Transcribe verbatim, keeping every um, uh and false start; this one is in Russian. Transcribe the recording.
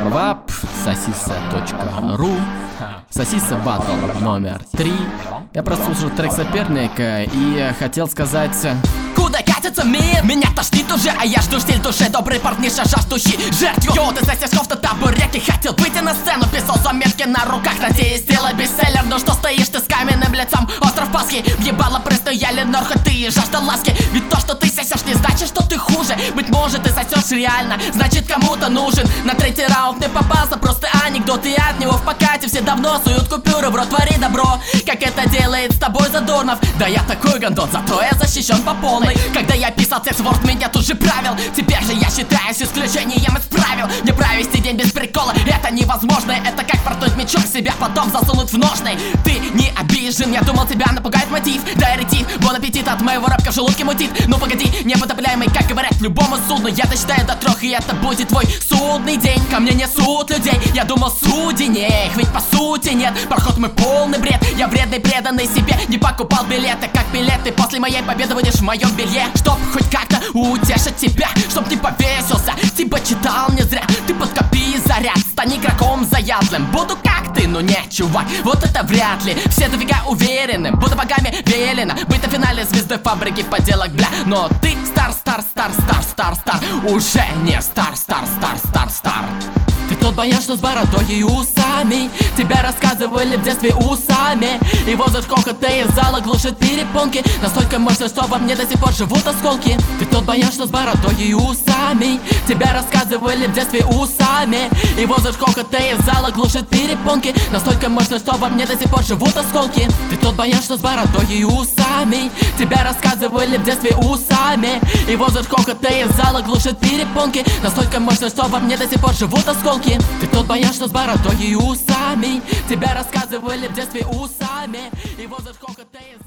вап сосиса точка ру. Сосиса батл номер три. Я прослушал трек соперника и хотел сказать: куда катится мир? Меня тошнит уже, а я жду стиль души. Добрый партнерша, жаждущий жертву. Йоу, ты засишь на табуретке. Хотел выйти на сцену, писал заметки на руках. Надеюсь, сделать бестселлер. Ну что стоишь ты с каменным лицом? Остров Пасхи, въебало простояли норха. Ты и жажда ласки. Ведь то, что ты сосешь, не значит, что ты хуже. Быть может, ты сосешь реально, значит, кому-то нужен. На третий раунд не попался, просто анекдот. И от него в покате все давно суют купюры в рот. Твори добро, как это делает с тобой Задорнов. Да я такой гандон, зато я защищен по полной. Когда я писал текст, Word меня тут же правил. Теперь же я считаюсь исключением из правил. Не провести день без прикола, это невозможно. Это как портнуть мечом себя, потом засунуть в ножны. Ты не обижен, я думал, тебя напугает мотив. Да, эретив, бон аппетит, от моего рэпка в желудке мутит. Ну погоди, непотопляемый, как говорят любому судну. Я досчитаю до трех, и это будет твой судный день. Ко мне не суд людей, я думал, судей их, ведь по сути нет. Проход мой полный бред, я вредный, преданный себе. Не покупал билеты, как билеты. После моей победы будешь в моем белье. Чтоб хоть как-то утешить тебя, чтоб не повесился. Типа читал не зря, ты подкопи заряд. Стань игроком заядлым, буду как ты, но не чувак. Вот это вряд ли, все дофига уверены. Буду богами велено быть на финале звездой фабрики поделок, бля. Но ты стар, стар, стар, стар, стар, стар. Уже не стар, стар, стар, стар, стар. Ты тот баян, что с бородой и усами. Тебя рассказывали в детстве усами. И возраст хохота из зала глушит перепонки. Настолько мощно, что во мне до сих пор живут осколки. Ты тот баян, что с бородой и усами. Тебя рассказывали в детстве усами. И возраст хохота из зала глушит перепонки. Настолько мощно, что во мне до сих пор живут осколки. Ты тот баян, что с бородой и усами. Тебя рассказывали в детстве усами. И возраст хохота из зала глушит перепонки. Настолько мощно, что во мне до сих пор живут осколки. Ты тот баян, что с бородой и усами. Тебя рассказывали в детстве усами. И возраст хохота из